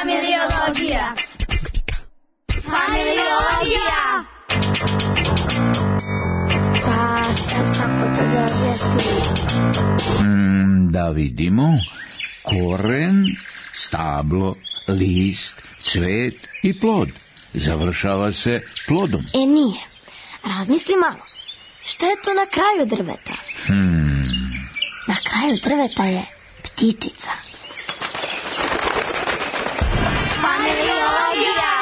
Familiologija. Familiologija. Pa sad kako to da objasnim? Da vidimo. Koren, stablo, list, cvet i plod. Završava se plodom. Nije. Razmisli malo. Šta je to na kraju drveta? Na kraju drveta je ptičica. Familiologija.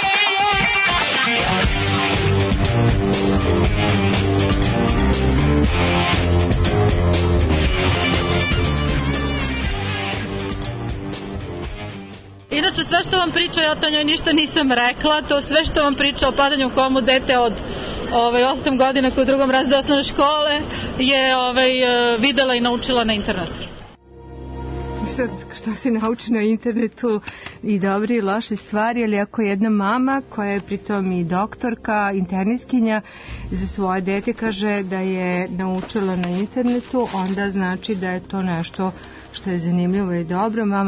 Inače, sve što vam priča, ja to njoj ništa nisam rekla, to sve što vam priča o padanju u komu dete od 8 godina koje u drugom razredu osnovne škole je videla i naučila na internetu. Sad, šta se nauči na internetu i dobre i loše stvari, ali ako jedna mama koja je pritom i doktorka, internistkinja, za svoje dete kaže da je naučila na internetu, onda znači da je to nešto što je zanimljivo i dobro. Mama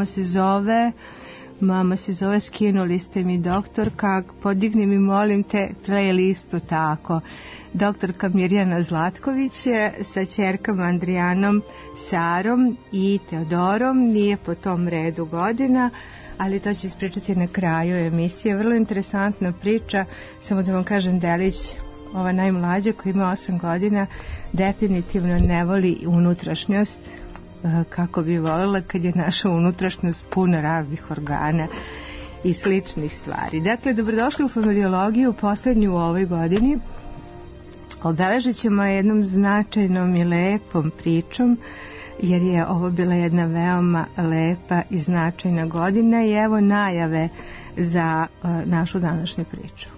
se zove Skinuli ste mi doktorka, podigni mi molim te playlistu tako. Doktorka Mirjana Zlatković je sa ćerkama Andrijanom, Sarom i Teodorom, nije po tom redu godina, ali to će ispričati na kraju emisije. Vrlo interesantna priča, samo da vam kažem delić, ova najmlađa koja ima 8 godina definitivno ne voli unutrašnjost kako bi voljela kad je naša unutrašnjost puna raznih organa i sličnih stvari. Dakle, dobrodošli u familiologiju, poslednju u ovoj godini. Obeležit ćemo jednom značajnom i lepom pričom, jer je ovo bila jedna veoma lepa i značajna godina i evo najave za našu današnju priču.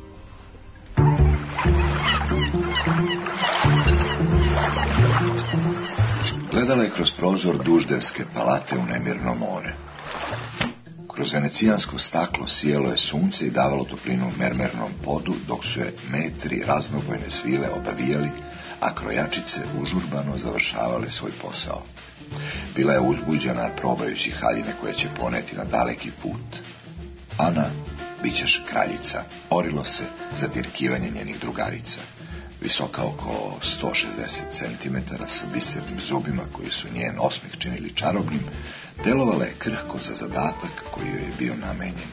Gledala je kroz prozor Duždevske palate u nemirno more. Kroz venecijansko staklo sijelo je sunce i davalo toplinu mermernom podu, dok su je metri raznobojne svile obavijali, a krojačice užurbano završavale svoj posao. Bila je uzbuđena probajući haljine koje će poneti na daleki put. Ana, bit ćeš kraljica, orilo se za dirkivanje njenih drugarica. Visoka oko 160 cm, sa bisernim zubima koji su njen osmeh činili čarobnim, delovala je krhko za zadatak koji joj je bio namenjen.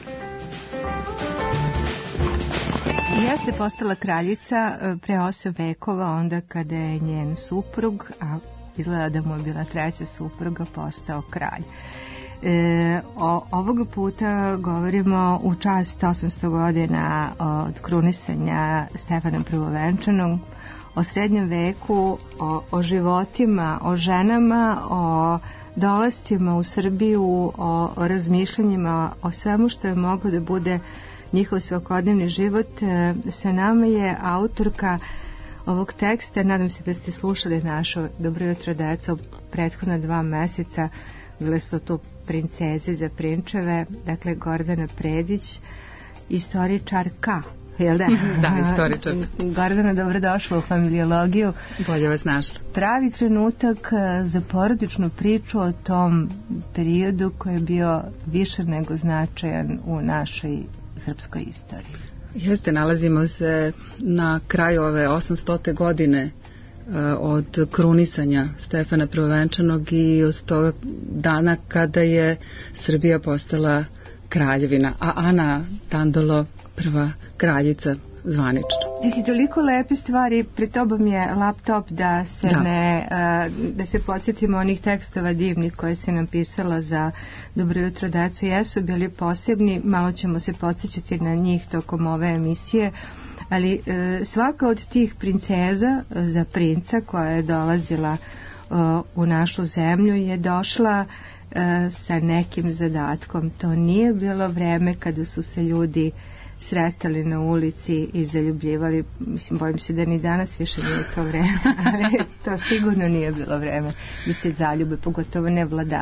Jeste postala kraljica pre 8 vekova, onda kada je njen suprug, a izgleda da mu je bila treća supruga, postao kralj. Ovoga puta govorimo u čast 800 godina od krunisanja Stefana Prvovenčanog, o srednjem veku, o životima, o ženama, o dolascima u Srbiju, o razmišljanjima, o svemu što je moglo da bude njihov svakodnevni život. Sa nama je autorka ovog teksta, nadam se da ste slušali našu Dobro jutro deco prethodna 2 meseca, bile su tu princeze za prinčeve, dakle Gordana Predić, istoričarka, jel da? Da, istoričarka. Gordana, dobrodošla u familiologiju. Bolje vas našla. Pravi trenutak za porodičnu priču o tom periodu koji je bio više nego značajan u našoj srpskoj istoriji. Jeste, nalazimo se na kraju ove 800. godine od krunisanja Stefana Prvovenčanog i od toga dana kada je Srbija postala kraljevina, a Ana Dandolo prva kraljica zvanično. Ti si toliko lepe stvari, pred tobom je laptop da se podsjetimo onih tekstova divnih koje si napisala za Dobro jutro deco, jesu bili posebni, malo ćemo se podsjećati na njih tokom ove emisije, ali svaka od tih princeza za princa koja je dolazila u našu zemlju je došla sa nekim zadatkom. To nije bilo vreme kada su se ljudi sretali na ulici i zaljubljivali. Mislim, bojim se da ni danas više nije to vreme, ali to sigurno nije bilo vreme da se zaljube, pogotovo ne vladari.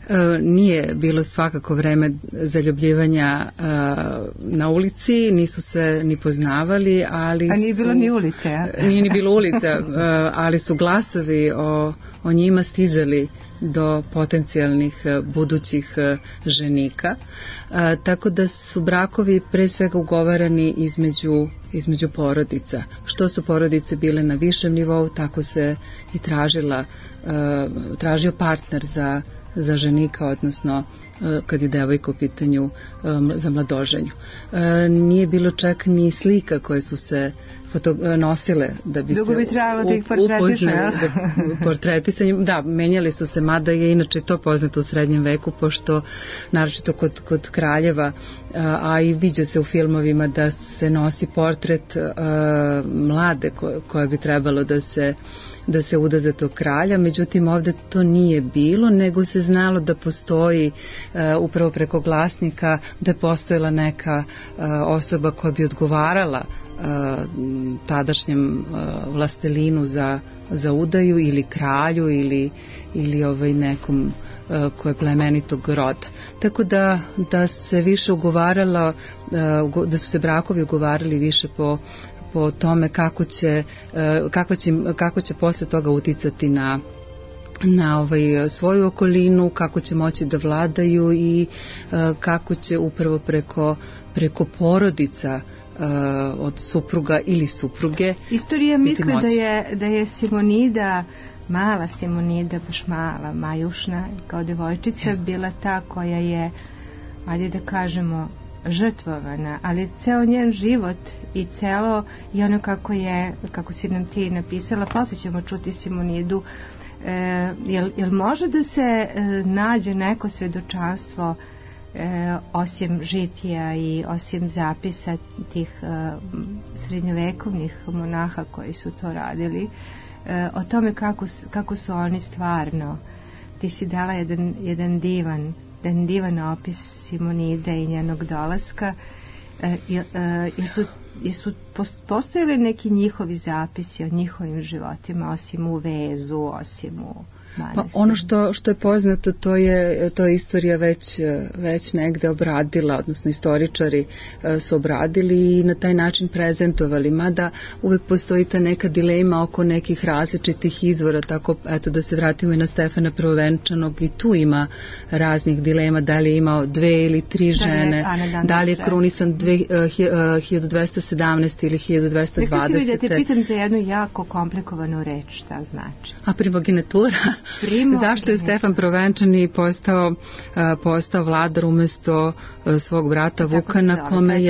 Nije bilo svakako vreme zaljubljivanja na ulici, nisu se ni poznavali, ali a nije bilo ni ulice, nije ni bilo ulice, ali su glasovi o njima stizali do potencijalnih budućih ženika, tako da su brakovi pre svega ugovarani između porodica. Što su porodice bile na višem nivou, tako se i tražio partner za ženika, odnosno kad je devojka u pitanju za mladoženju. Nije bilo čak ni slika koje su se nosile da bi dugo se bi trebalo da ih portretisanjem. Da, menjali su se, mada je inače to poznato u srednjem veku, pošto naročito kod kraljeva, a i viđa se u filmovima da se nosi portret mlade koja bi trebalo da se uda za tog kralja, međutim ovde to nije bilo, nego se znalo da postoji upravo preko glasnika, da je postojala neka osoba koja bi odgovarala tadašnjem vlastelinu za udaju ili kralju ili nekom ko je plemenitog roda. Tako da se više ugovaralo, da su se brakovi ugovarali više po tome kako će posle toga uticati na svoju okolinu, kako će moći da vladaju i kako će upravo preko porodica od supruga ili supruge. Istorija misli da je Simonida, mala Simonida, baš mala, majušna, kao devojčica, bila ta koja je, ajde da kažemo, žrtvovana, ali ceo njen život i ono kako si nam ti napisala, posle ćemo čuti Simonidu, jel može da se nađe neko svedočanstvo osim žitija i osim zapisa tih srednjovekovnih monaha koji su to radili, o tome kako su oni stvarno. Ti si dala jedan divan opis Simonide i njenog dolaska. Jesu postojali neki njihovi zapisi o njihovim životima, osim u vezu, osim u Pa ono što je poznato, to je istorija već negde obradila, odnosno istoričari su obradili i na taj način prezentovali, mada uvek postoji ta neka dilema oko nekih različitih izvora, tako eto da se vratimo i na Stefana Prvovenčanog, i tu ima raznih dilema, da li je imao 2 ili 3 žene, da li je krunisan 1217 ili 1220. Rekla si mi da te pitam za jednu jako komplikovanu reč, šta znači? A primogenitura? Zašto je Stefan Prvovenčani postao vladar umesto svog brata Vukana,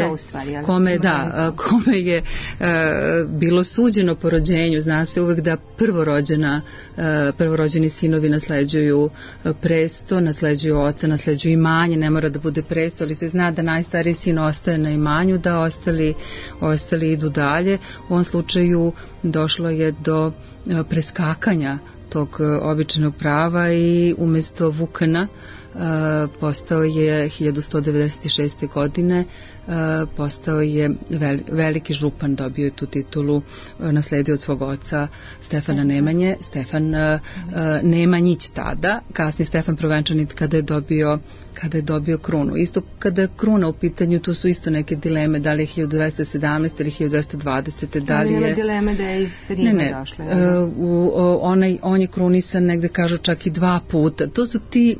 kome je bilo suđeno po rođenju. Zna se uvek da prvorođeni sinovi nasleđuju presto, nasleđuju oca, nasleđuju imanje, ne mora da bude presto, ali se zna da najstariji sin ostaje na imanju, da ostali idu dalje. U ovom slučaju došlo je do preskakanja tog običajnog prava i umesto Vukana postao je 1196. godine, postao je veliki župan, dobio je tu titulu, nasledio od svog oca Stefana Nemanje, Stefan Nemanjić tada, kasnije Stefan Prvovenčani kada je dobio krunu. Isto kada je kruna u pitanju, tu su isto neke dileme, da li je 1217 ili 1220. Da li je... Nema dileme da je iz Rima došla. On je krunisan negde kažu čak i 2 puta. To su ti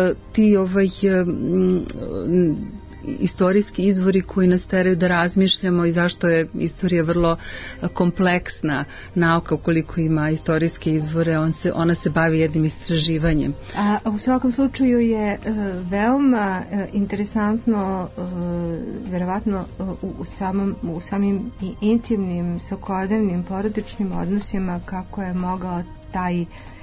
istorijski izvori koji nas teraju da razmišljamo i zašto je istorija vrlo kompleksna nauka. Ukoliko ima istorijske izvore, ona se bavi jednim istraživanjem. A u svakom slučaju je veoma interesantno, verovatno u samim intimnim, svakodnevnim porodičnim odnosima, kako je mogao taj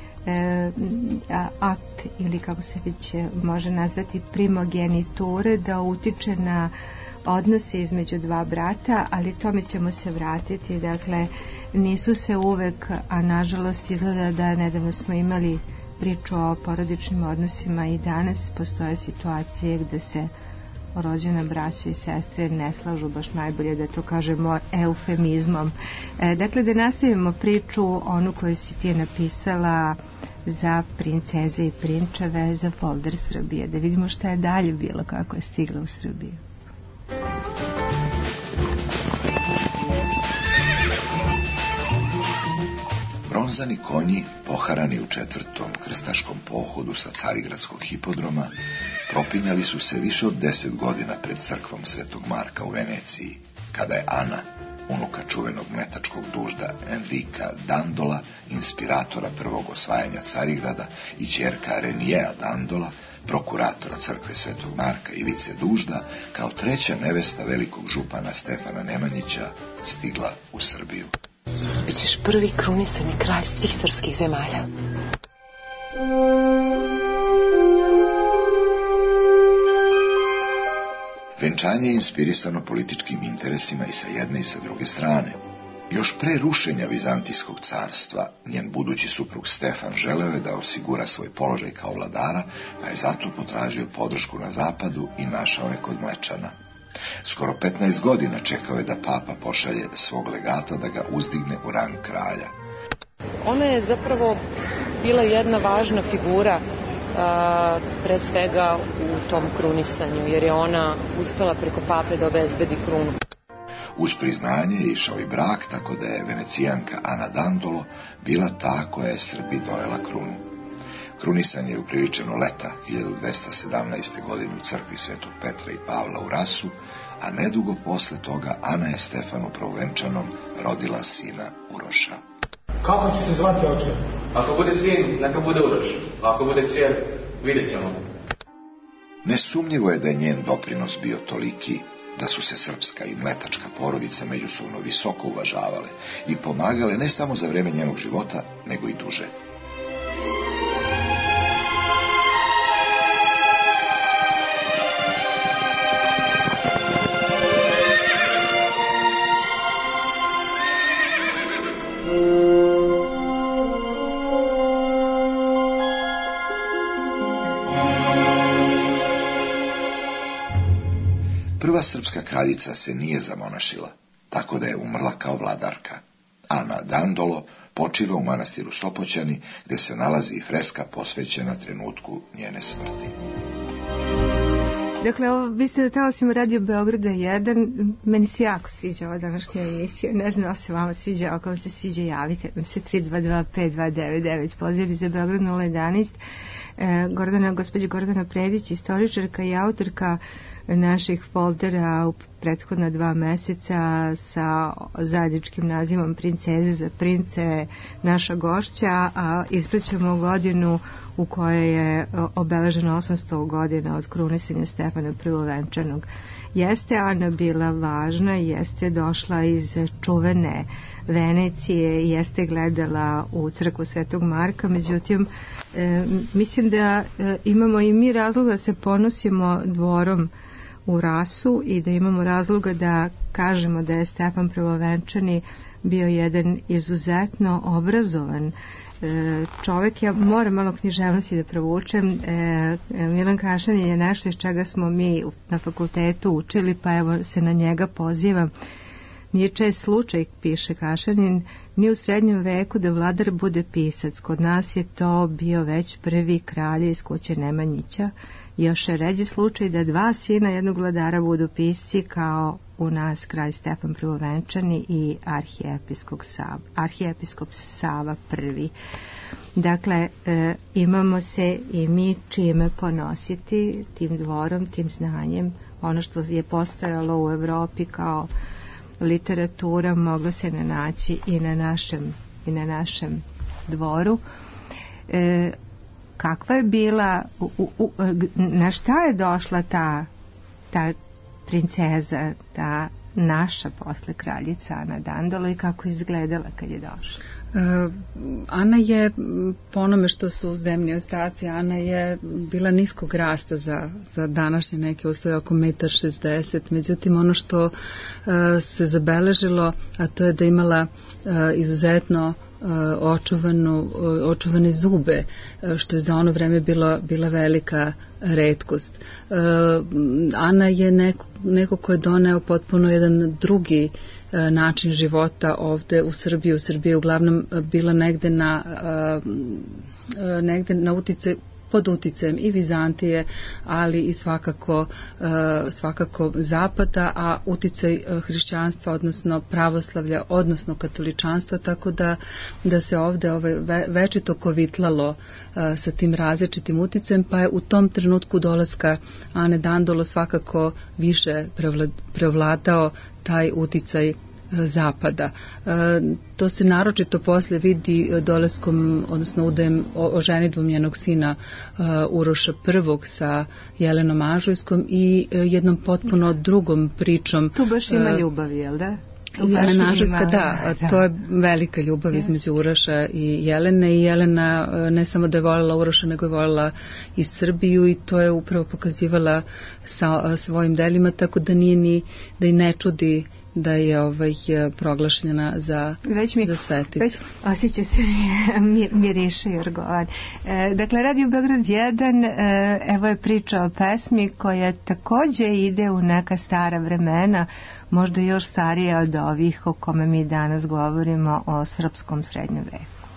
akt, ili kako se već može nazvati, primogeniture, da utiče na odnose između 2 brata, ali tome ćemo se vratiti. Dakle, nisu se uvek, a nažalost izgleda da nedavno smo imali priču o porodičnim odnosima, i danas postoje situacije gde se rođena braća i sestre ne slažu baš najbolje, da to kažemo eufemizmom. Dakle, da nastavimo priču, onu koju si ti napisala za princeze i prinčeve, za folder Srbije. Da vidimo šta je dalje bilo, kako je stigla u Srbiju. Bronzani konji, poharani u 4. krstaškom pohodu sa Carigradskog hipodroma, propinjali su se više od 10 godina pred crkvom Svetog Marka u Veneciji, kada je Ana, unuka čuvenog mletačkog dužda Enrika Dandola, inspiratora prvog osvajanja Carigrada, i ćerka Renijea Dandola, prokuratora crkve Svetog Marka i vice dužda, kao treća nevesta velikog župana Stefana Nemanjića, stigla u Srbiju. Bićeš prvi krunisani kralj svih srpskih zemalja. Venčanje je inspirisano političkim interesima i sa jedne i sa druge strane. Još pre rušenja Vizantijskog carstva, njen budući suprug Stefan želeo je da osigura svoj položaj kao vladara, pa je zato potražio podršku na zapadu i našao je kod Mlečana. Skoro 15 godina čekao je da papa pošalje svog legata da ga uzdigne u rang kralja. Ona je zapravo bila jedna važna figura, pre svega u tom krunisanju, jer je ona uspela preko pape da obezbedi krunu. Uz priznanje je išao i brak, tako da je Venecijanka Ana Dandolo bila ta koja je Srbiji donela krunu. Krunisanje je upriličeno leta 1217. godine u crkvi Svetog Petra i Pavla u Rasu, a nedugo posle toga Ana je Stefanu Prvovenčanom rodila sina Uroša. Kako će se zvati oče? Ako bude sin, neka bude Uroš. Ako bude kćer, vidjet ćemo. Nesumnjivo je da je njen doprinos bio toliki da su se srpska i mletačka porodica međusobno visoko uvažavale i pomagale ne samo za vreme njenog života, nego i duže. Prva srpska kraljica se nije zamonašila, tako da je umrla kao vladarka. Ana Dandolo počiva u manastiru Sopoćani, gde se nalazi i freska posvećena trenutku njene smrti. Dakle, vi ste na talasima Radio Beograda 1, meni se jako sviđa ova današnja emisija, ne znam da se vama sviđa, ako vam se sviđa javite nam se 322-5299, pozivi za Beograd 011. Gospođa Gordana Predić, istoričarka i autorka naših foldera u prethodna 2 meseca sa zajedničkim nazivom Princeze za prince, naša gošća, a ispraćamo godinu u kojoj je obeleženo 800 godina od krunisanja Stefana Prvovenčanog. Jeste Ana bila važna, jeste došla iz čuvene Venecije, jeste gledala u crkvu Svetog Marka, međutim mislim da imamo i mi razloga da se ponosimo dvorom u Rasu i da imamo razloga da kažemo da je Stefan Prvovenčani bio jedan izuzetno obrazovan čovek. Ja moram malo književnosti da provučem. Milan Kašanin je nešto iz čega smo mi na fakultetu učili, pa evo se na njega pozivam. Nije čest slučaj, piše Kašanin, ni u srednjem veku da vladar bude pisac. Kod nas je to bio već prvi kralj iz kuće Nemanjića. Još je ređi slučaj da 2 sina jednog vladara budu pisci, kao u nas kralj Stefan Prvovenčani i arhijepiskop Sava I. Dakle, imamo se i mi čime ponositi, tim dvorom, tim znanjem. Ono što je postojalo u Evropi kao literatura moglo se naći i na našem dvoru. Kakva je bila, na šta je došla ta princeza, ta naša posle kraljica Ana Dandolo, i kako izgledala kad je došla? Ana je, po onome što su zemlji ostaci, Ana je bila niskog rasta za današnje neke uslove, oko 1,60 m. Međutim, ono što se zabeležilo, a to je da imala izuzetno očuvane zube, što je za ono vreme bila velika retkost. Ana je neko ko je doneo potpuno jedan drugi način života ovde u Srbiji. U Srbiji je uglavnom bila negde na uticaj, pod uticajem i Vizantije, ali i svakako Zapada, a uticaj hrišćanstva, odnosno pravoslavlja, odnosno katoličanstva, tako da se ovde večito kovitlalo sa tim različitim uticajem, pa je u tom trenutku dolaska Ane Dandolo svakako više prevladao taj uticaj Zapada. To se naročito posle vidi dolaskom, odnosno udajem, oženidbom njenog sina Uroša I sa Jelenom Ažujskom i jednom potpuno drugom pričom. Tu baš ima ljubavi, jel da? Jelena Ažujska, da, to je velika ljubav između Uroša i Jelene, i Jelena ne samo da je voljela Uroša, nego je voljela i Srbiju, i to je upravo pokazivala sa svojim delima, tako da nije ni, da i ne čudi da je proglašena za sveticu. Već osjeća se miriše Jorgovan. Dakle, Radio Beograd 1, evo je priča o pesmi koja takođe ide u neka stara vremena, možda još starije od ovih o kome mi danas govorimo, o srpskom srednjem veku.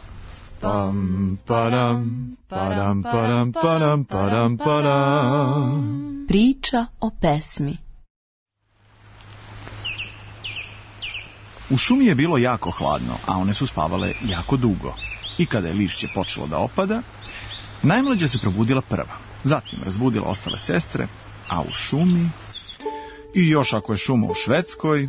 Priča o pesmi. U šumi je bilo jako hladno, a one su spavale jako dugo. I kada je lišće počelo da opada, najmlađa se probudila prva. Zatim razbudila ostale sestre, a u šumi... I još ako je šuma u Švedskoj...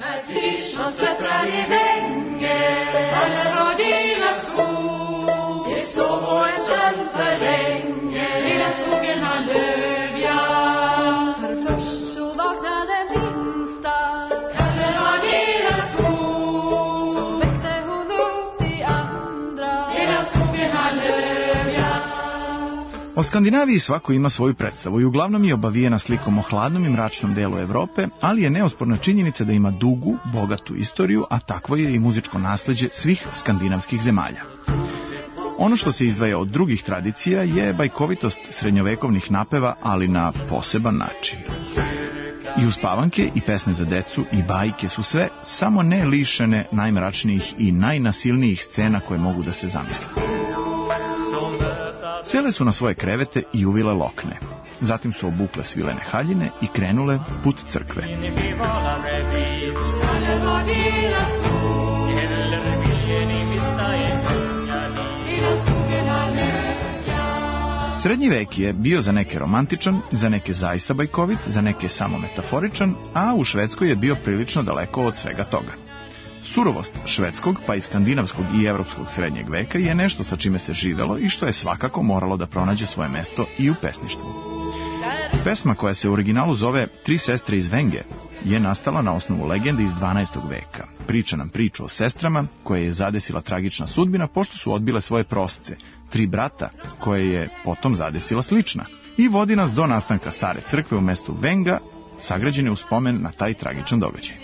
O Skandinaviji svako ima svoju predstavu i uglavnom je obavijena slikom o hladnom i mračnom delu Evrope, ali je neosporna činjenica da ima dugu, bogatu istoriju, a takvo je i muzičko nasleđe svih skandinavskih zemalja. Ono što se izdvaja od drugih tradicija je bajkovitost srednjovekovnih napeva, ali na poseban način. I uspavanke, i pesme za decu, i bajke su sve, samo ne lišene najmračnijih i najnasilnijih scena koje mogu da se zamisle. Sele su na svoje krevete i uvile lokne. Zatim su obukle svilene haljine i krenule put crkve. Srednji vek je bio za neke romantičan, za neke zaista bajkovit, za neke samo metaforičan, a u Švedskoj je bio prilično daleko od svega toga. Surovost švedskog, pa i skandinavskog i evropskog srednjeg veka je nešto sa čime se živelo i što je svakako moralo da pronađe svoje mesto i u pesništvu. Pesma koja se u originalu zove Tri sestre iz Venge je nastala na osnovu legende iz 12. veka. Priča nam priču o sestrama koje je zadesila tragična sudbina pošto su odbile svoje prosce, tri brata koje je potom zadesila slična, i vodi nas do nastanka stare crkve u mestu Venga, sagrađene u spomen na taj tragičan događaj.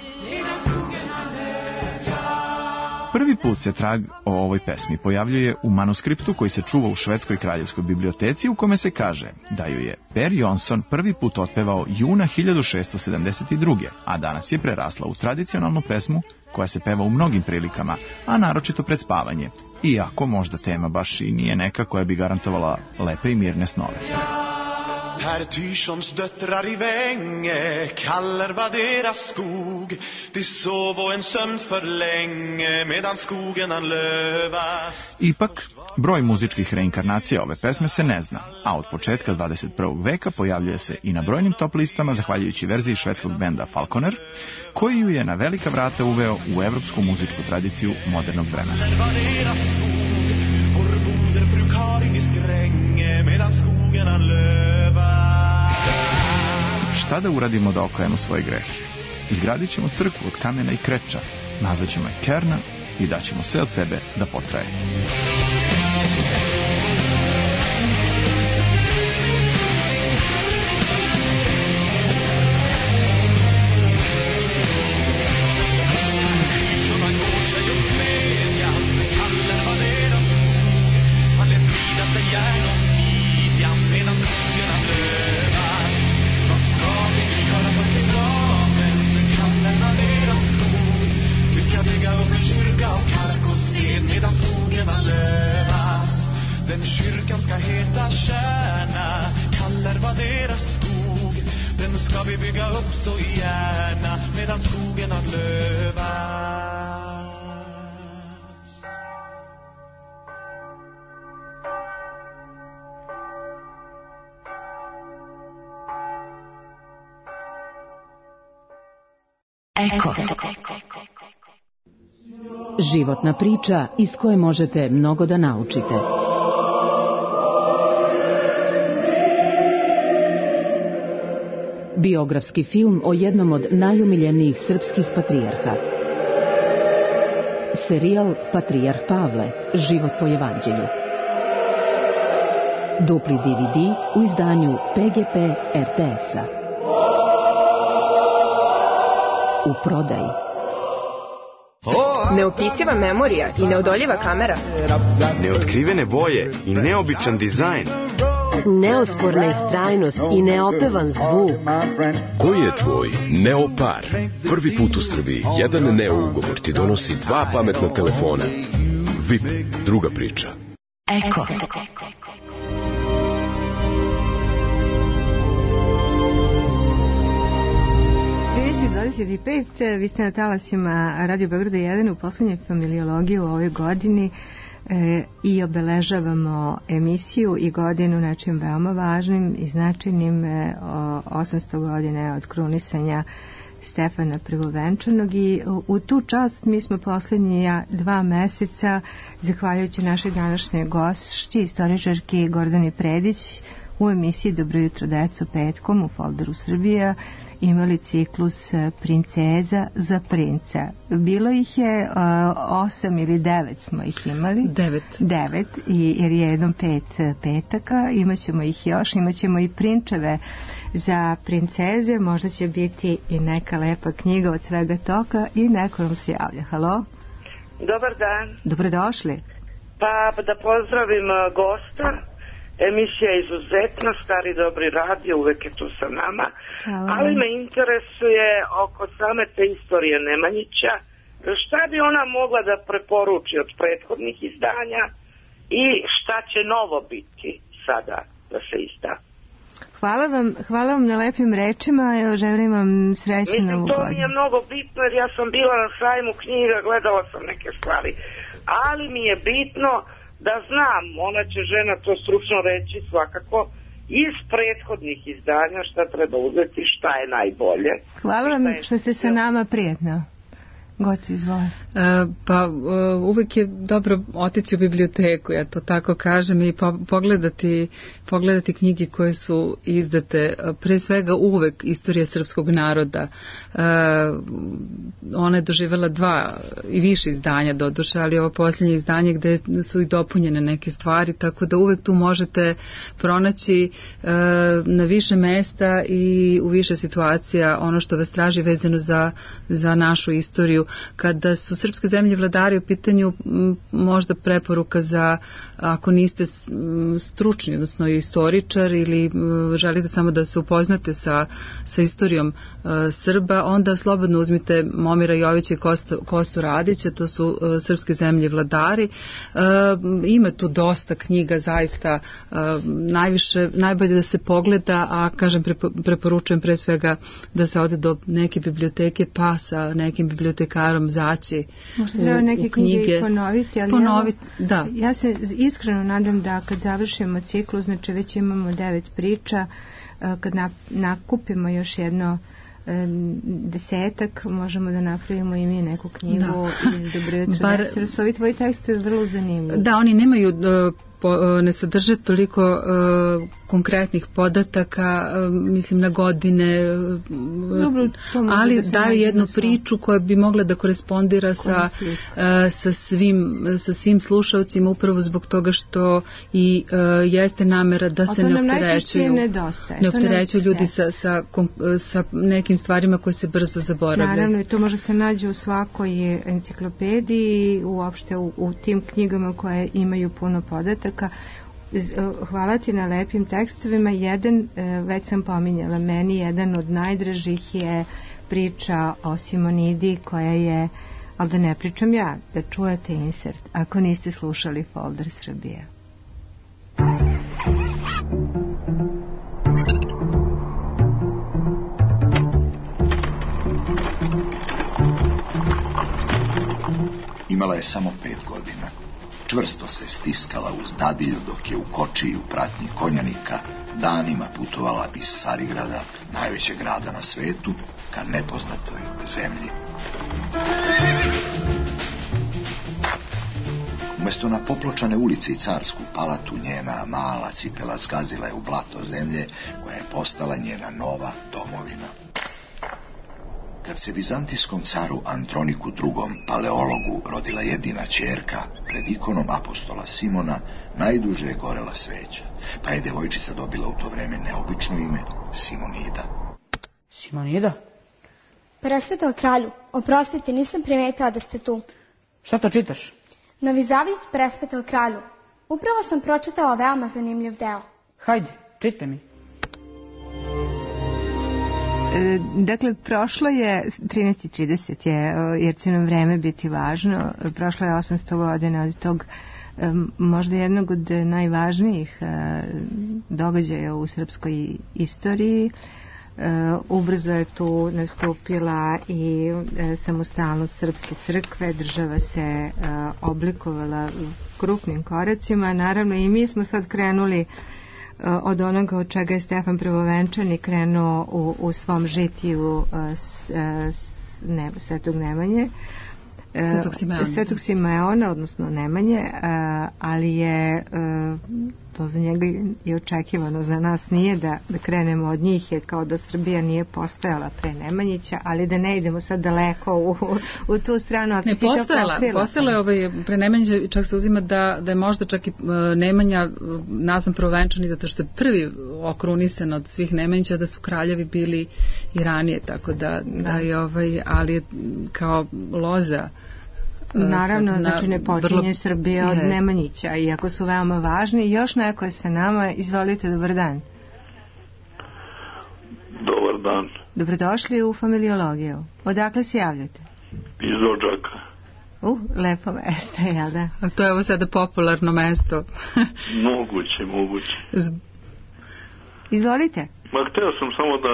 Prvi put se trag o ovoj pesmi pojavljuje u manuskriptu koji se čuva u Švedskoj kraljevskoj biblioteci, u kome se kaže da ju je Per Jonsson prvi put otpevao juna 1672. a danas je prerasla u tradicionalnu pesmu koja se peva u mnogim prilikama, a naročito pred spavanje, iako možda tema baš i nije neka koja bi garantovala lepe i mirne snove. Per Tyrssons döttrar i Vänge, Kaller var deras skog. De sov och en sömn för länge, medan skogen han lövas. Ipak, broj muzičkih reinkarnacija ove pesme se ne zna, a od početka 21. veka pojavljuje se i na brojnim top listama zahvaljujući verziji švedskog benda Falconer, koji ju je na velika vrata uveo u evropsku muzičku tradiciju modernog vremena. Šta da uradimo da okajemo svoje grehe? Izgradit ćemo crkvu od kamena i kreča, nazvaćemo je Kerna i daćemo sve od sebe da potraje. Eko. Životna priča iz koje možete mnogo da naučite. Biografski film o jednom od najumiljenijih srpskih patrijarha. Serijal Patrijarh Pavle, život po evanđelju. Dupli DVD u izdanju PGP RTS-a. U prodaji. Neopisiva memorija i neodoljiva kamera. Neotkrivene boje i neobičan dizajn. Neosporna istrajnost i neopevan zvuk. Koji je tvoj Neopar? Prvi put u Srbiji jedan Neo ugovor ti donosi 2 pametna telefona. VIP, druga priča. Eko. 25, vi ste na talasima Radio Beograda 1 u poslednjoj familiologiji u ovoj godini i obeležavamo emisiju i godinu nečim veoma važnim i značajnim 800 godine od krunisanja Stefana Prvovenčanog i u tu čast mi smo poslednja 2 meseca, zahvaljujući našoj današnjoj gošći, istoričarki Gordani Predić, u emisiji Dobro jutro deco petkom u folderu Srbija imali ciklus Princeza za princa. Bilo ih je 8 ili 9 smo ih imali. 9. Jer je jednom 5 petaka. Imaćemo ih još. Imaćemo i prinčeve za princeze. Možda će biti i neka lepa knjiga od svega toga i neko nam se javlja. Halo? Dobar dan. Dobrodošli. Pa da pozdravim gosta. Emisija je izuzetna, stari dobri radio, uvek je tu sa nama, ali me interesuje oko same te istorije Nemanjića, šta bi ona mogla da preporuči od prethodnih izdanja i šta će novo biti sada da se izda. Hvala vam na lepim rečima, evo želim vam srećnu novu godinu. To mi je mnogo bitno jer ja sam bila na sajmu knjiga, gledala sam neke stvari, ali mi je bitno da znam, ona će žena to stručno reći svakako, iz prethodnih izdanja šta treba uzeti, šta je najbolje. Hvala vam što ste sa nama, prijetno. Goci, izvoli. Pa uvek je dobro otići u biblioteku, ja to tako kažem, i pogledati knjige koje su izdate, pre svega uvek istorija srpskog naroda. Ona je doživjela 2 i više izdanja doduše, ali ovo posljednje izdanje gde su i dopunjene neke stvari, tako da uvek tu možete pronaći na više mesta i u više situacija ono što vas traži vezano za našu istoriju. Kada su srpske zemlje vladari u pitanju, možda preporuka za, ako niste stručni, odnosno istoričar ili želite samo da se upoznate sa istorijom Srba, onda slobodno uzmite Momira Jovića i Kostu Radića, to su srpske zemlje vladari. Ima tu dosta knjiga, zaista najbolje da se pogleda, a kažem, preporučujem pre svega da se ode do neke biblioteke, pa sa nekim bibliotekarom zaći možda treba neke knjige i ponoviti, ali da. Ja se iskreno nadam da kad završimo ciklus, znači već imamo 9 priča, kad nakupimo još jedno 10, možemo da napravimo i mi neku knjigu iz Dobro jutro deco, jer su ovi tvoji tekstovi vrlo zanimljivi. Da, oni nemaju ne sadrže toliko konkretnih podataka, mislim na godine, ali daju jednu priču koja bi mogla da korespondira sa svim slušalcima, upravo zbog toga što i jeste namera da se ne opterećuju ljudi sa nekim stvarima koje se brzo zaboravljaju. Naravno, i to može se nađe u svakoj enciklopediji, uopšte u tim knjigama koje imaju puno podataka. Hvala ti na lepim tekstovima. Jedan, već sam pominjala, meni jedan od najdražih je priča o Simonidi, koja je, ali da ne pričam ja, da čujete insert ako niste slušali folder Srbije. Imala je samo 5 godina. Čvrsto se stiskala uz dadilju dok je u kočiji u pratnji konjanika danima putovala iz Carigrada, najvećeg grada na svetu, ka nepoznatoj zemlji. Umjesto na popločane ulice i carsku palatu, njena mala cipela zgazila je u blato zemlje koja je postala njena nova domovina. Kad se vizantijskom caru Androniku II. Paleologu rodila jedina ćerka, pred ikonom apostola Simona najduže je gorela sveća, pa je devojčica dobila u to vreme neobično ime Simonida. Simonida? Presvetao kralju, oprostite, nisam primetila da ste tu. Šta to čitaš? Novi Zavjet presvetao kralju. Upravo sam pročitala veoma zanimljiv deo. Hajde, čitaj mi. Dakle, prošlo je 13.30 jer će nam vreme biti važno. Prošlo je 800 godina od tog možda jednog od najvažnijih događaja u srpskoj istoriji. Ubrzo je tu nastupila i samostalnost Srpske crkve, država se oblikovala krupnim koracima. Naravno i mi smo sad krenuli od onoga od čega je Stefan Prvovenčani krenuo u svom žitiju Svetog Nemanje. Svetog Simeona, odnosno Nemanje, ali je to za njega i očekivano, za nas nije da krenemo od njih, jer kao da Srbija nije postojala pre Nemanjića, ali da ne idemo sad daleko u tu stranu. Ne, postojala je pre Nemanjića, čak se uzima da je možda čak i Nemanja nazvan Prvovenčani, zato što je prvi okrunisan od svih Nemanjića, da su kraljevi bili i ranije, tako da je ali je kao loza. Naravno, znači ne počinje Srbija od Nemanjića, iako su veoma važni. Još neko je sa nama, izvolite, dobar dan. Dobar dan. Dobrodošli u familiologiju. Odakle se javljate? Iz Odžaka. Lepo mesto, jel da? A to je ovo sada popularno mesto. Moguće. Izvolite. Ma hteo sam samo da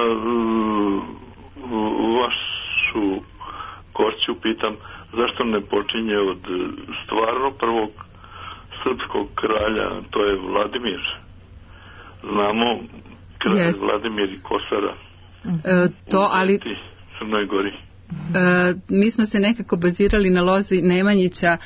vašu gošću pitam zašto ne počinje od stvarno prvog srpskog kralja, to je Vladimir. Znamo kralj Vladimir i Kosara. To, ali Crnoj Gori. Mi smo se nekako bazirali na lozi Nemanjića,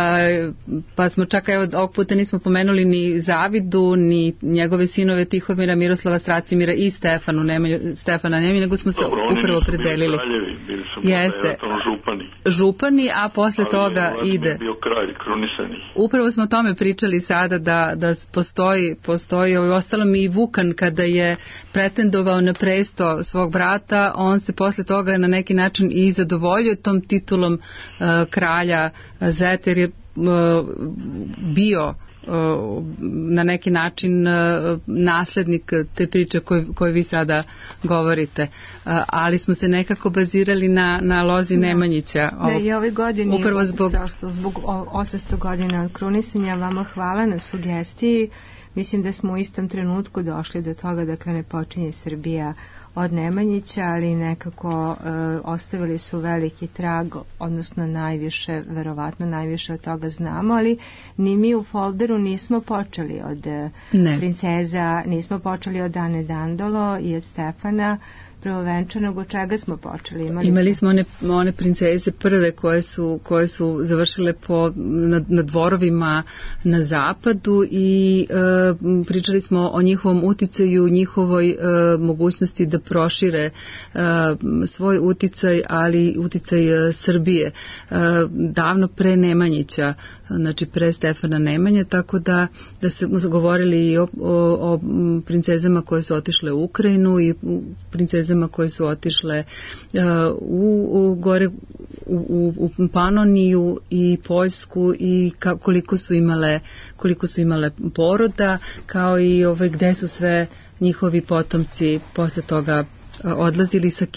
pa smo čak ovog puta nismo pomenuli ni Zavidu, ni njegove sinove Tihomira, Miroslava, Stracimira i Stefana Nemanje, nego smo se upravo predelili. Jeste župani, a posle toga ide. Bio kralj krunisani. Upravo smo o tome pričali sada da postoji ostalom i Vukan kada je pretendovao na presto svog brata, on se posle toga na neki način i zadovoljio tom titulom kralja Zeta, jer je bio na neki način naslednik te priče koje vi sada govorite, ali smo se nekako bazirali na lozi Nemanjića. I ove godine upravo zbog 800 godina od krunisanja. Vama hvala na sugestiji. Mislim da smo u istom trenutku došli do toga da ne počinje Srbija od Nemanjića, ali nekako ostavili su veliki trag, odnosno najviše, verovatno najviše od toga znamo, ali ni mi u folderu nismo počeli od princeza, nismo počeli od Ane Dandolo i od Stefana Prvovenčanog. Od čega smo počeli? Imali smo one princeze prve koje su završile na dvorovima na zapadu i pričali smo o njihovom uticaju, njihovoj mogućnosti da prošire svoj uticaj, ali uticaj Srbije davno pre Nemanjića, znači pre Stefana Nemanje, tako da smo govorili i o princezama koje su otišle u Ukrajinu i princezama koje su otišle gore u Panoniju i Poljsku i koliko su imale poroda, kao i gde su sve njihovi potomci posle toga odlazili, sa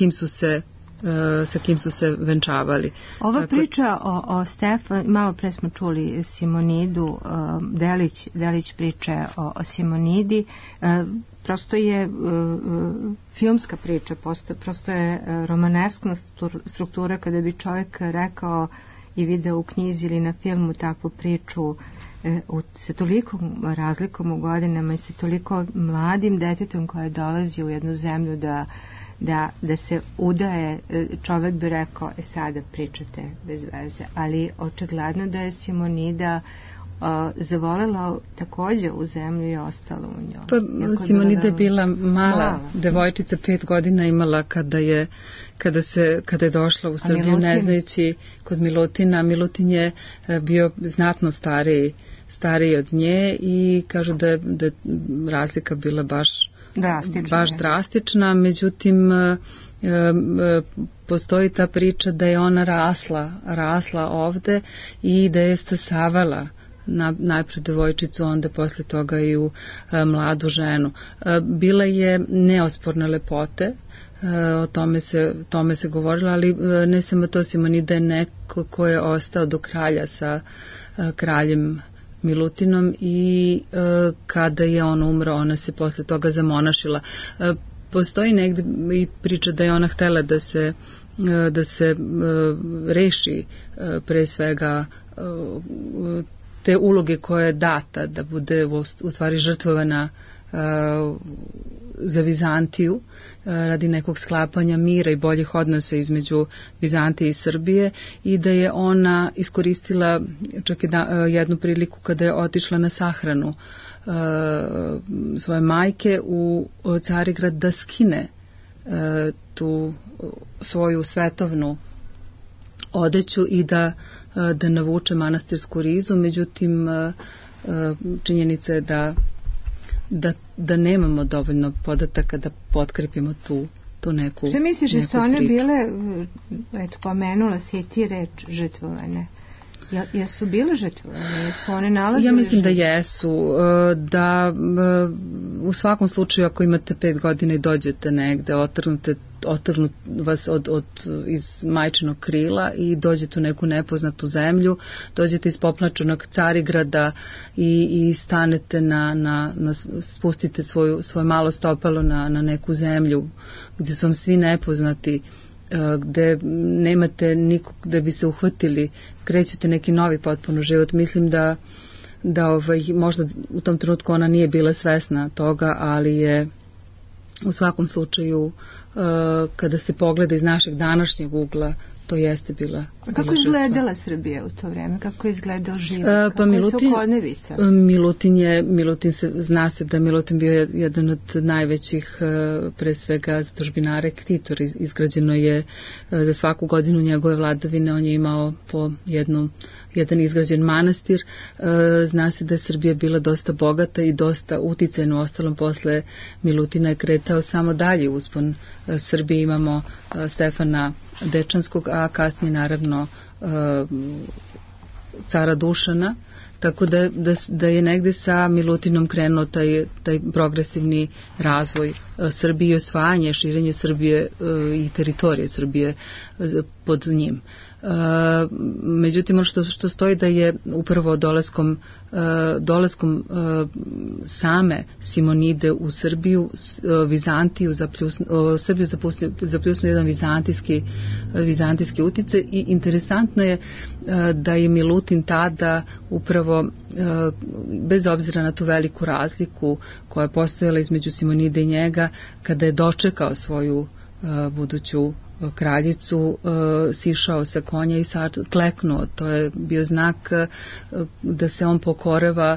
kim su se venčavali. Ova priča o Stefan, malo pre smo čuli Simonidu, delić priče o Simonidi, prosto je filmska priča, prosto je romaneskna struktura. Kada bi čovjek rekao i video u knjizi ili na filmu takvu priču, sa tolikom razlikom u godinama i sa toliko mladim detetom koje dolazi u jednu zemlju da se udaje, čovek bi rekao, sada pričate bez veze, ali očigledno da je Simonida zavolela takođe u zemlju i ostala u njoj. Pa Simonida je bila mala devojčica, 5 godina imala kada je došla u Srbiju, ne znajući kod Milutina. Milutin je bio znatno stariji od nje i kažu da je razlika bila baš drastična, međutim postoji ta priča da je ona rasla ovde i da je stasavala najpre devojčicu, onda posle toga i u mladu ženu. Bila je neosporne lepote, o tome se govorilo, ali ne samo to, Simonida je neko ko je ostao do kralja sa kraljem Milutinom i kada je on umro, ona se posle toga zamonašila. Postoji negde i priča da je ona htela da se reši pre svega te uloge koje je data, da bude u stvari žrtvovana za Vizantiju radi nekog sklapanja mira i boljih odnosa između Vizantije i Srbije i da je ona iskoristila čak i jednu priliku kada je otišla na sahranu svoje majke u Carigrad da skine tu svoju svetovnu odeću i da navuče manastirsku rizu, međutim činjenica je da nemamo dovoljno podataka da potkrepimo tu neku priču. Šta misliš da su one bile, eto, pomenula si i ti reč, žrtvovane? Jesu bile žrtvovane? Jesu one nalazile? Ja mislim da jesu, da u svakom slučaju ako imate 5 godina i dođete negde, otrgnut vas iz majčinog krila i dođete u neku nepoznatu zemlju, dođete iz poplačenog Carigrada i stanete spustite svoje malo stopalo na neku zemlju gde su vam svi nepoznati, gde nemate nikog da bi se uhvatili, krećete neki novi potpuno život. Mislim da možda u tom trenutku ona nije bila svesna toga, ali je u svakom slučaju kada se pogleda iz našeg današnjeg ugla, to jeste bila žrtva. Kako je izgledala Srbija u to vreme? Kako je izgledao život? Pa zna se da Milutin bio jedan od najvećih pre svega zadužbinara i ktitor. Izgrađeno je za svaku godinu njegove vladavine, on je imao po jedan izgrađen manastir. Zna se da je Srbija bila dosta bogata i dosta uticajna, ostalom posle Milutina je kretao samo dalje uspon Srbije. Imamo Stefana Dečanskog, a kasnije naravno cara Dušana, tako da je negde sa Milutinom krenuo taj progresivni razvoj Srbije i osvajanje, širenje Srbije i teritorije Srbije pod njim. Međutim, ono što stoji da je upravo dolaskom same Simonide u Srbiju, Vizantiju Srbiju zapljusnuo jedan vizantijski uticaj i interesantno je da je Milutin tada upravo bez obzira na tu veliku razliku koja je postojala između Simonide i njega, kada je dočekao svoju buduću kraljicu, sišao sa konja i kleknuo. To je bio znak da se on pokoreva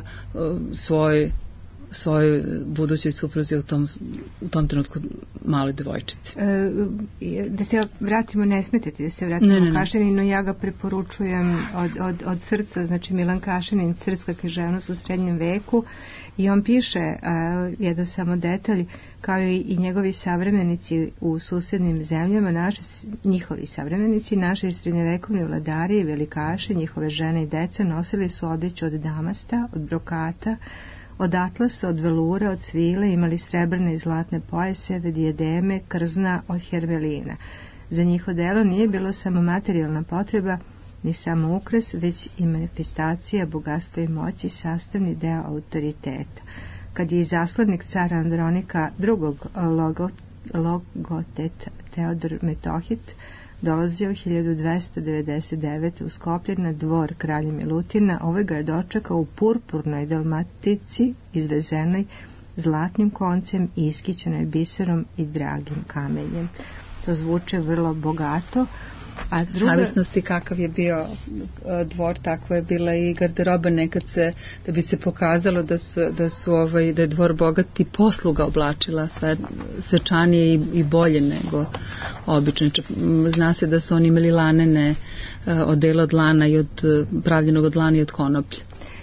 svojoj budućoj supruzi u tom trenutku maloj devojčici. Da se vratimo, ne smetite da se vratimo Kašaninu, ja ga preporučujem od srca, znači Milan Kašanin, srpska književnost u srednjem veku, i on piše jedan samo detalj, kao i njegovi savremenici u susednim zemljama, njihovi savremenici, naši srednjevekovni vladari i velikaši, njihove žene i deca nosili su odeću od damasta, od brokata, od atlasa, od velura, od svile, imali srebrne i zlatne pojaseve, dijedeme, krzna od hermelina. Za njih odelo nije bilo samo materijalna potreba, ni samo ukras, već i manifestacija bogatstva i moći, sastavni deo autoriteta. Kad je izaslanik cara Andronika II. Logotet Teodor Metohit dolazio 1299. u Skoplje na dvor kralja Milutina. Ovaj ga je dočekao u purpurnoj dalmatici izvezenoj zlatnim koncem i iskićenoj biserom i dragim kamenjem. To zvuče vrlo bogato. A zavisnosti kakav je bio dvor, takva je bila i garderoba. Nekad se, da bi se pokazalo da je dvor bogat, i posluga oblačila sve svečanije i bolje nego obično. Zna se da su oni imali lanene odela od lana i pravljenog od lana i od konoplje.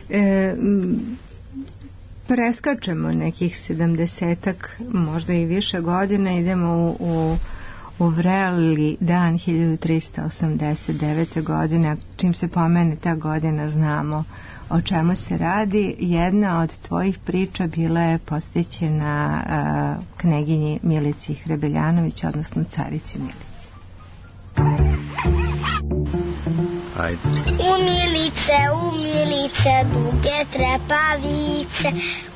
Preskačemo nekih 70-ak, možda i više godina, idemo u vreli dan 1389. godine. Čim se pomene ta godina, znamo o čemu se radi. Jedna od tvojih priča bila je posvećena kneginji Milici Hrebeljanović, odnosno carici Milici. Ajde. Umilice, duge trepavice,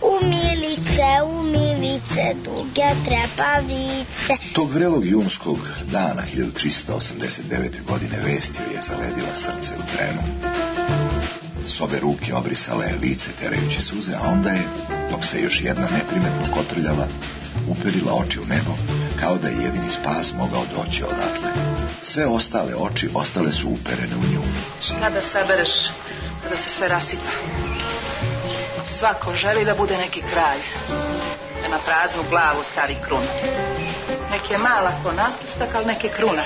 umilice, duge trepavice. Tog vrelog junskog dana 1389. godine vestio je zaledila srce u trenu. S obe ruke obrisala je lice terajući suze, a onda je, dok se još jedna neprimetno kotrljala, uperila oči u nebo, kao da je jedini spas mogao doći odatle. Sve ostale oči ostale su uperene u nju. Šta da sabereš kada se sve rasipa? Svako želi da bude neki kralj, da na praznu glavu stavi krunu. Nek je mala ko naprstak, ali nek je kruna.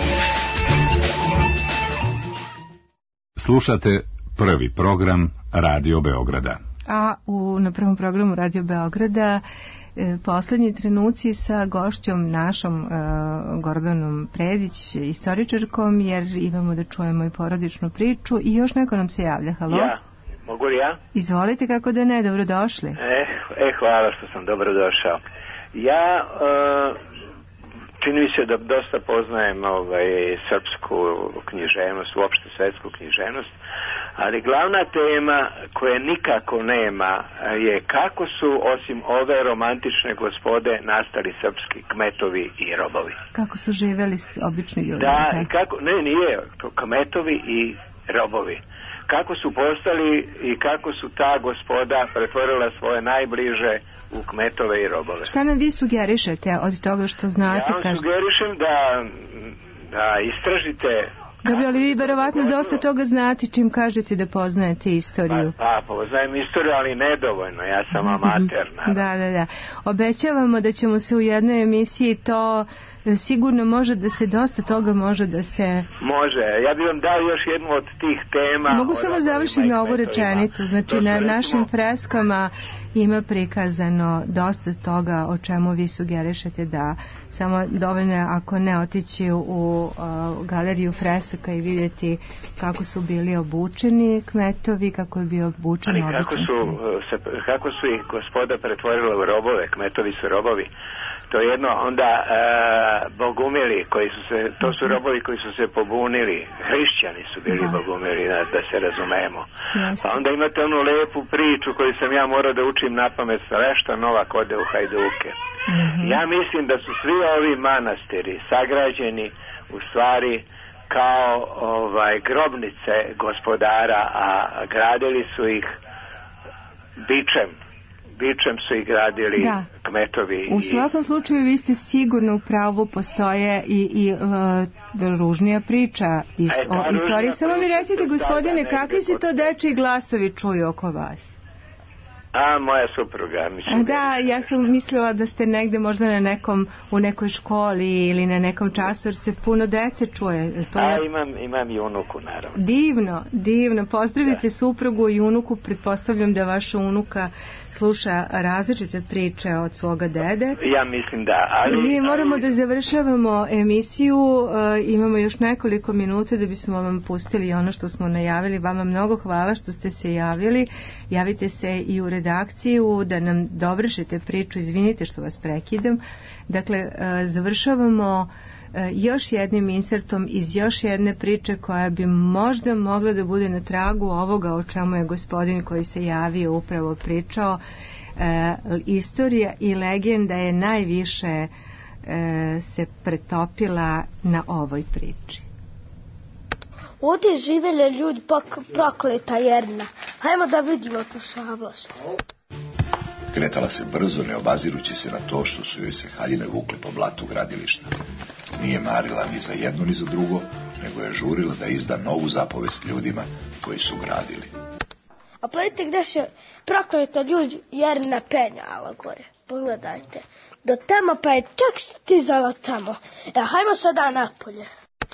Slušate prvi program Radio Beograda. A na prvom programu Radio Beograda poslednji trenuci sa gošćom našom Gordanom Predić, istoričarkom, jer imamo da čujemo i porodičnu priču i još neko nam se javlja. Halo? Ja, mogu li ja? Izvolite, kako da ne, dobrodošli. Hvala što sam dobrodošao. Ja čini mi se da dosta poznajem srpsku književnost, uopšte svetsku književnost, ali glavna tema koje nikako nema je kako su osim ove romantične gospode nastali srpski kmetovi i robovi. Kako su živeli obični ljudi. Da, nije to kmetovi i robovi. Kako su postali i kako su ta gospoda pretvorila svoje najbliže u kmetove i robove. Šta nam vi sugerišete od toga što znate? Ja vam sugerišem da istražite. Dobro, ali vi verovatno dosta toga znate čim kažete da poznajete istoriju. Pa poznajem istoriju, ali nedovoljno, ja sam amater. Da. Obećavamo da ćemo se u jednoj emisiji to sigurno može da se dosta toga može da se... Može, ja bih vam dao još jednu od tih tema. Mogu samo završiti ovu rečenicu, znači na našim freskama ima prikazano dosta toga o čemu vi sugerišete, da samo dovoljno je ako ne otići u galeriju fresaka i vidjeti kako su bili obučeni kmetovi, kako je bio obučen običan svijet. Kako su ih gospoda pretvorila u robove, kmetovi su robovi. To je jedno, onda bogumili to su robovi koji su se pobunili, hrišćani su bili bogumili, da se razumemo. Pa onda imate onu lepu priču koju sam ja morao da učim na pamet, Svešta Novak ode u Hajduke. Ja mislim da su svi ovi manastiri sagrađeni u stvari kao grobnice gospodara, a gradili su ih bičem su ih gradili kmetovi. U svakom slučaju vi ste sigurno u pravu, postoje i ružnija priča o istoriji. Samo mi recite, gospodine, kakvi se to dečiji glasovi čuju oko vas? Moja supruga. Da, ja sam mislila da ste negde možda u nekoj školi ili na nekom času, jer se puno dece čuje. Imam i unuku, naravno. Divno. Pozdravite suprugu i unuku, pretpostavljam da vaša unuka sluša različite priče od svoga dede. Ja mislim da. Mi moramo da završavamo emisiju, imamo još nekoliko minuta da bismo vam pustili ono što smo najavili. Vama mnogo hvala što ste se javili. Javite se i u redakciju da nam dovršite priču, izvinite što vas prekidam. Dakle, završavamo još jednim insertom iz još jedne priče koja bi možda mogla da bude na tragu ovoga o čemu je gospodin koji se javio upravo pričao. Istorija i legenda je najviše se pretopila na ovoj priči. Ovdje živele ljudi prokleta jedna. Hajmo da vidimo tu slabost. Kretala se brzo, ne obazirući se na to što su joj se haljine vukle po blatu gradilišta. Nije marila ni za jedno ni za drugo, nego je žurila da izda novu zapovest ljudima koji su gradili. A pogledajte gdje se prokleta ljudi jedna penjala gore. Pogledajte. Do tamo pa je čak stizala tamo. Hajmo sada napolje.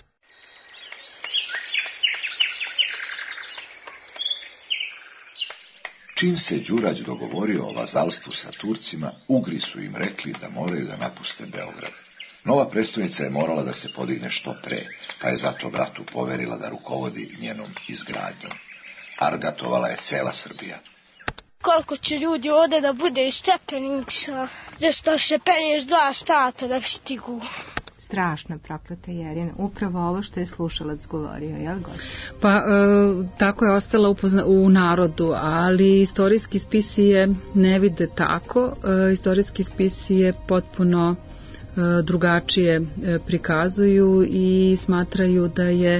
Čim se Đurađ dogovorio o vazalstvu sa Turcima, Ugri su im rekli da moraju da napuste Beograd. Nova prestolnica je morala da se podigne što pre, pa je zato bratu poverila da rukovodi njenom izgradnjom. Argatovala je cela Srbija. Koliko će ljudi ovdje da bude iz stepenica, gdje se penješ 2 sata da stigu. Strašna prokleta Jerina. Upravo ovo što je slušalac govorio, jel god? Pa tako je ostala u narodu, ali istorijski spisi je ne vide tako. Istorijski spisi je potpuno drugačije prikazuju i smatraju da je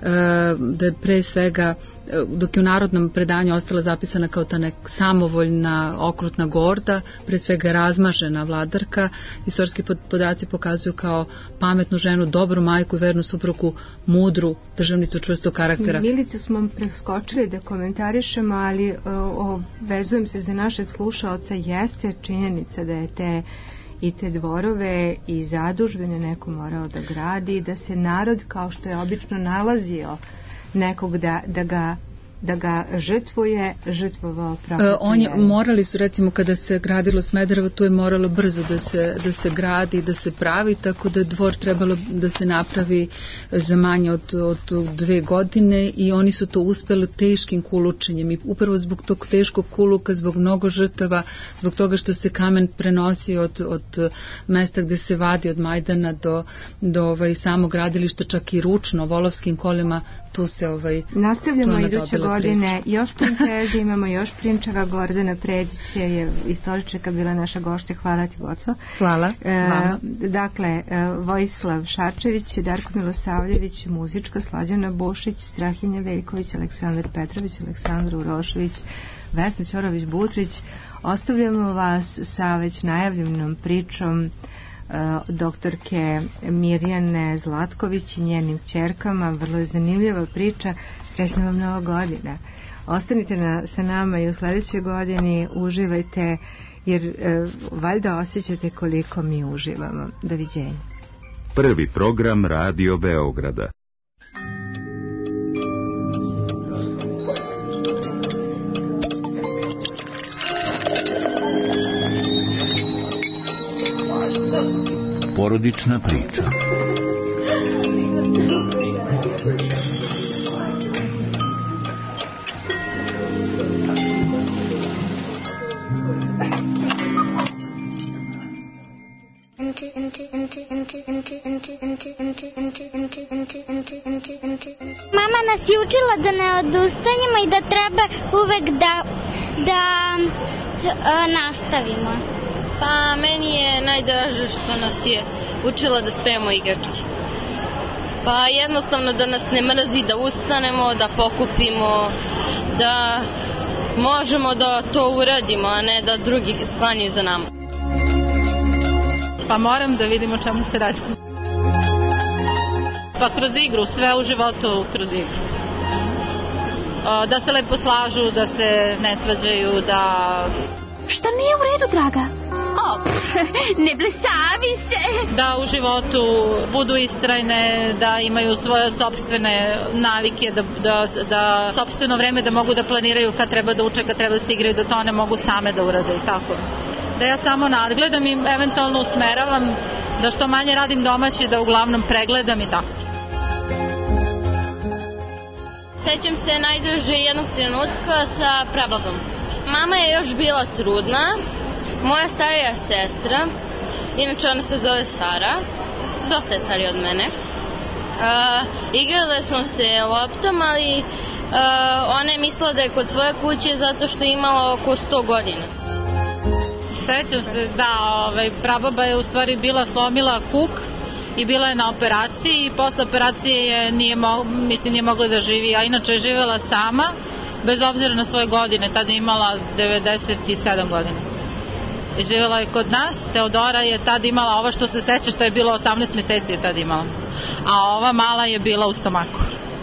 pre svega, dok je u narodnom predanju ostala zapisana kao ta samovoljna okrutna gorda, pre svega razmažena vladarka, istorijski podaci pokazuju kao pametnu ženu, dobru majku i vernu suprugu, mudru državnicu čvrstog karaktera. Milicu smo preskočili da komentarišemo, ali vezujem se za našeg slušaoca, jeste činjenica da je te dvorove i zadužbine neko morao da gradi, da se narod, kao što je obično nalazio nekog da ga žrtvovao pravo. Morali su, recimo, kada se gradilo Smederevo, tu je moralo brzo da se gradi, da se pravi, tako da je dvor trebalo da se napravi za manje od 2 godine i oni su to uspeli teškim kulučenjem i upravo zbog tog teškog kuluka, zbog mnogo žrtava, zbog toga što se kamen prenosi od mesta gde se vadi od Majdana do samog gradilišta, čak i ručno, volovskim kolima, tu se nastavljamo iduće godine, još printeze, imamo još prinčeva. Gordana Predić je istoričarka, bila naša gošća. Hvala ti, Goco. Hvala. Dakle, Vojislav Šarčević, Darko Milosavljević, muzička, Slađana Bušić, Strahinja Veljković, Aleksandar Petrović, Aleksandar Urošević, Vesna Ćorović-Butrić. Ostavljamo vas sa već najavljenom pričom doktorke Mirjane Zlatković i njenim ćerkama. Vrlo je zanimljiva priča. Srećna vam Nova godina. Ostanite sa nama i u sljedećoj godini. Uživajte, jer valjda osjećate koliko mi uživamo. Doviđenja. Prvi program Radio Beograda. Porodična priča. Mama nas je učila da ne odustanemo i da treba uvek da nastavimo. Pa meni je najdraže što nas je učila da spremamo igračke. Pa jednostavno da nas ne mrzi, da ustanemo, da pokupimo, da možemo da to uradimo, a ne da drugi sklanjaju za nama. Pa moram da vidimo čemu se radi. Pa kroz igru, sve u životu kroz igru. Da se lepo slažu, da se ne svađaju, da... Šta nije u redu, draga? Ne blesavi se! Da u životu budu istrajne, da imaju svoje sopstvene navike, da sopstveno vreme da mogu da planiraju kad treba da uče, kad treba da se igraju, da to one mogu same da urade i tako. Da ja samo nadgledam i eventualno usmeravam, da što manje radim domaći, da uglavnom pregledam i tako. Sećam se najduže jednog trenutka sa prababom. Mama je još bila trudna, moja starija sestra, inače ona se zove Sara, dosta je starija od mene. Igrale smo se loptom, ali ona je mislila da je kod svoje kuće zato što je imala oko 100 godina. Sećam se, da, prababa je u stvari bila slomila kuk i bila je na operaciji i posle operacije nije mogla da živi, a inače je živjela sama, bez obzira na svoje godine, tada je imala 97 godina. I živjela je kod nas, Teodora je tada imala, ovo što se seća što je bilo 18 meseci je tada imala, a ova mala je bila u stomaku.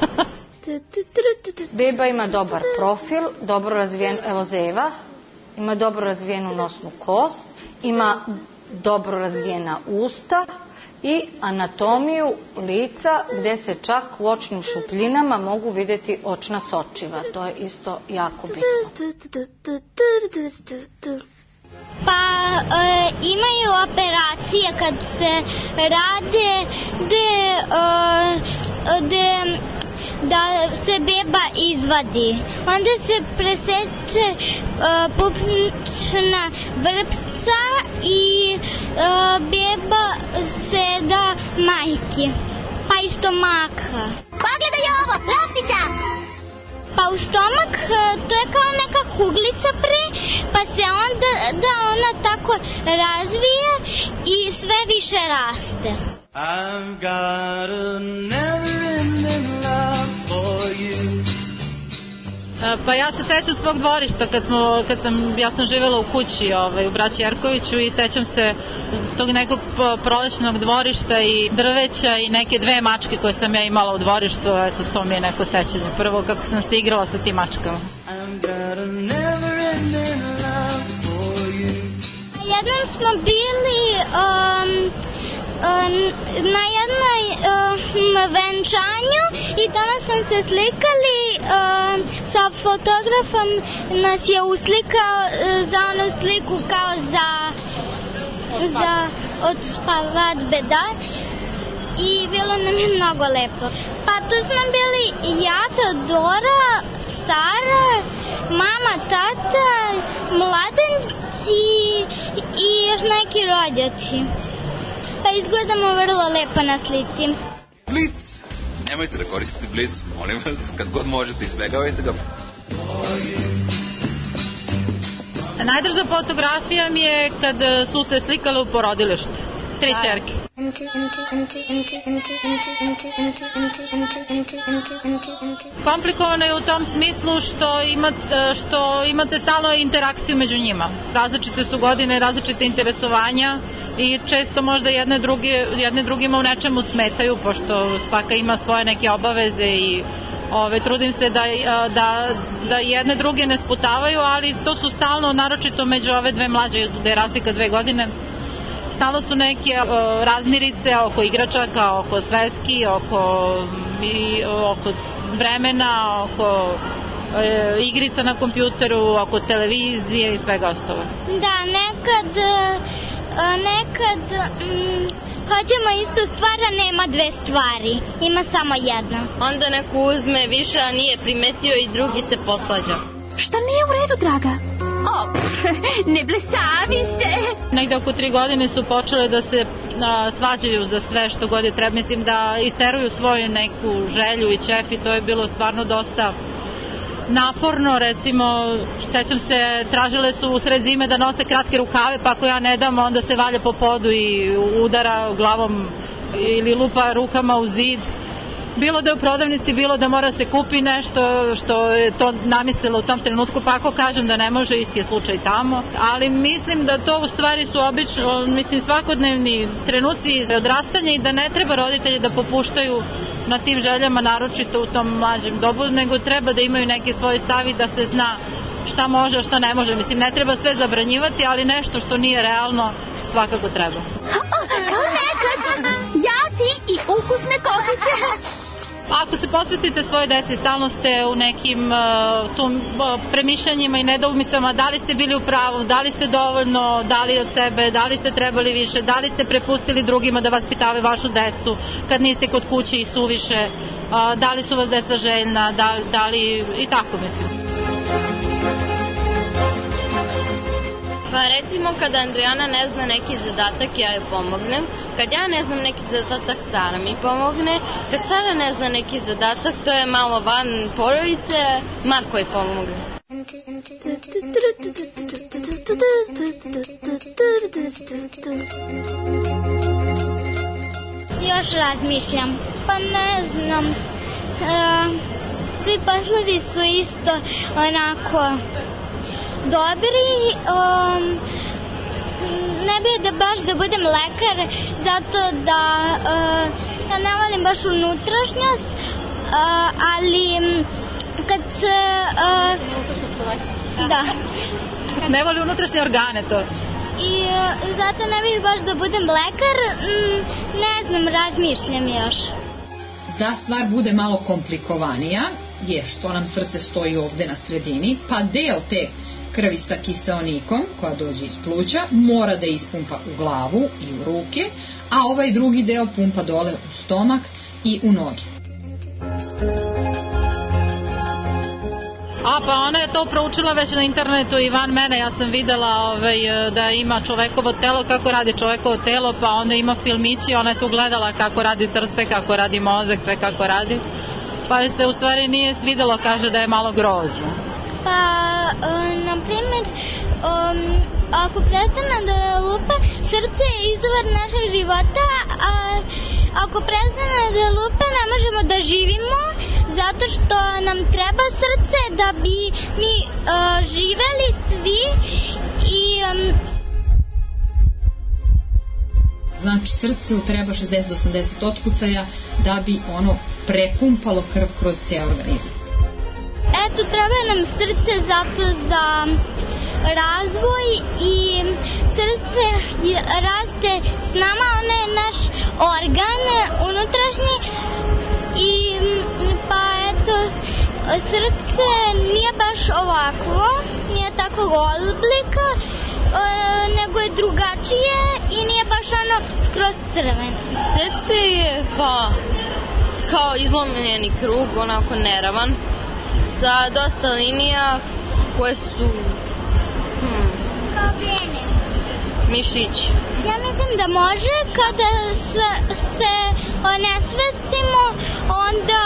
Beba ima dobar profil, dobro razvijen, evo zeva, ima dobro razvijenu nosnu kost, ima dobro razvijena usta i anatomiju lica gde se čak u očnim šupljinama mogu vidjeti očna sočiva. To je isto jako bitno. Pa imaju operacije kad se rade da se beba izvadi. Onda se preseče pupčna vrpca i beba se da majki, pa i stomaka. Pogledaj ovo, loptica! Pa u stomak to je kao neka kuglica pa se onda ona tako razvije i sve više raste. I've got a never-ending love for you. Pa ja se sećam svog dvorišta ja sam živjela u kući u Braći Jerkoviću i sećam se tog nekog prolećnog dvorišta i drveća i neke dve mačke koje sam ja imala u dvorištu, eto to mi je neko sećanje prvo kako sam se igrala sa tim mačkama. Jednom smo bili na jednoj venčanju i tamo smo se slikali sa fotografom, nas je uslikao za onu sliku kao za od svadbe, da, i bilo nam je mnogo lepo. Pa tu smo bili ja, Teodora, Sara, mama, tata, mladenci i još neki rođaci. Pa izgledamo vrlo lepo na slici. Blic! Nemojte da koristite blic, molim vas, kad god možete izbegavajte ga. Najdrža fotografija mi je kad su se slikale u porodilištu. 3 ćerke. Komplikovano je u tom smislu što imate stalno interakciju među njima. Različite su godine, različite interesovanja i često možda jedne drugima u nečemu smetaju, pošto svaka ima svoje neke obaveze i trudim se da jedne druge ne sputavaju, ali to su stalno, naročito među ove dve mlađe, gde je razlika 2 godine, stalno su neke razmirice oko igračaka, oko sveski, oko vremena, oko igrica na kompjuteru, oko televizije i svega ostalo. Da, nekad hoćemo istu stvar, a nema 2 stvari, ima samo jedna. Onda neko uzme više, a nije primetio i drugi se posvađa. Šta nije u redu, draga? Ne blesavi se! Negde oko 3 godine su počele da se svađaju za sve što god je treba. Mislim da isteruju svoju neku želju i ćef i to je bilo stvarno dosta naporno. Recimo, sećam se, tražile su u sred zime da nose kratke rukave, pa ako ja ne dam, onda se valja po podu i udara glavom ili lupa rukama u zid. Bilo da je u prodavnici, bilo da mora se kupi nešto što je to namislilo u tom trenutku, pa ako kažem da ne može, isti je slučaj tamo. Ali mislim da to u stvari su obično, svakodnevni trenuci odrastanja i da ne treba roditelji da popuštaju na tim željama, naročito u tom mlađem dobu, nego treba da imaju neki svoj stav i da se zna šta može, a šta ne može. Mislim, ne treba sve zabranjivati, ali nešto što nije realno svakako treba. Kao nekad, ja, ti i ukusne kokice. Ako se posvetite svoje deci, stalno ste u nekim premišljanjima i nedoumicama, da li ste bili u pravu, da li ste dovoljno dali od sebe, da li ste trebali više, da li ste prepustili drugima da vaspitavaju vašu decu kad niste kod kuće i suviše, da li su vas deca željna, da li i tako mislim. Pa recimo kada Andrijana ne zna neki zadatak, ja joj pomognem. Kad ja ne znam neki zadatak, Sara mi pomogne. Kad Sara ne zna neki zadatak, to je malo van porodice, Marko joj pomogne. Još razmišljam, pa ne znam, svi poslovi su isto onako dobri, ne bih da baš da budem lekar, zato da ja ne volim baš unutrašnjost, ali kad se... Da. Ne voli unutrašnje organe to? I zato ne bih baš da budem lekar, ne znam, razmišljam još. Da stvar bude malo komplikovanija je što nam srce stoji ovde na sredini, pa deo te krvi sa kiseonikom koja dođe iz pluća mora da ispumpa u glavu i u ruke, a ovaj drugi deo pumpa dole u stomak i u noge. A pa ona je to proučila već na internetu i van mene, ja sam videla da ima čovekovo telo, kako radi čovekovo telo, pa onda ima filmići, ona je tu gledala kako radi srce, kako radi mozak, sve kako radi, pa se u stvari nije videlo, kaže da je malo grozno. Pa, na primjer, ako prestane da lupa, srce je izvor našeg života, a ako prestane da lupa ne možemo da živimo, zato što nam treba srce da bi mi živeli svi i... Znači srcu treba 60 do 80 otkucaja da bi ono prepumpalo krv kroz cijel organizam. Eto, treba nam srce zato za razvoj i srce raste s nama, ono je naš organ unutrašnji i pa eto, srce nije baš ovako, nije takvog oblika, nego je drugačije i nije baš ono skroz crveno. Srce je pa kao izlomljeni krug, onako neravan, sa dosta linija koje su kao vene. Mišići. Ja mislim da može kada se onesvestimo, onda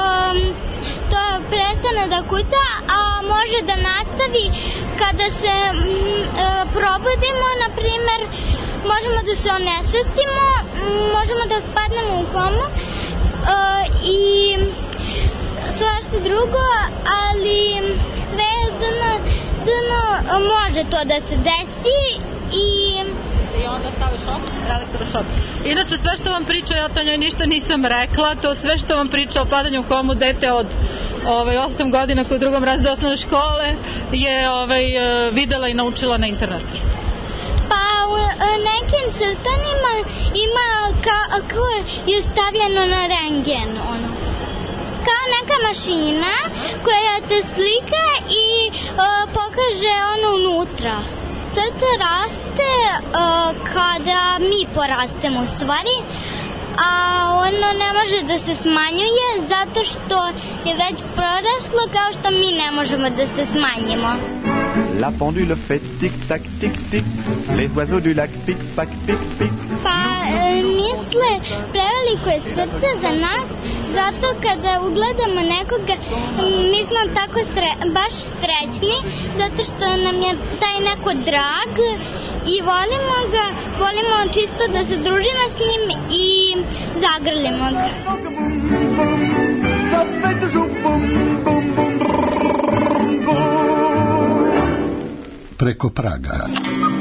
to prestane da kuca, a može da nastavi kada se probudimo, na primer, možemo da se onesvestimo, možemo da spadnemo u komu i svašta drugo, ali svejedno može to da se desi i onda stavi šok, elektrošok. Inače, sve što vam priča, ja to njoj ništa nisam rekla, to sve što vam priča o padanju u komu dete od 8 godina koji u 2. razredu osnovne škole je videla i naučila na internetu. Pa u nekim crtanima ima kako je stavljeno na rengen, kao neka mašina koja te slika i pokaže unutra. Srce raste kada mi porastemo u stvari, a ono ne može da se smanjuje zato što je već proraslo kao što mi ne možemo da se smanjimo. La pendule fait tic-tac, tic-tic, les oiseaux du lac pic-pac, pic-pic. Pa misle, preveliko je srce za nas, zato kada ugledamo nekoga, mi smo tako baš srećni, zato što nam je taj neko drag i volimo ga, volimo čisto da se družimo s njim i zagrlimo ga. Preko praga.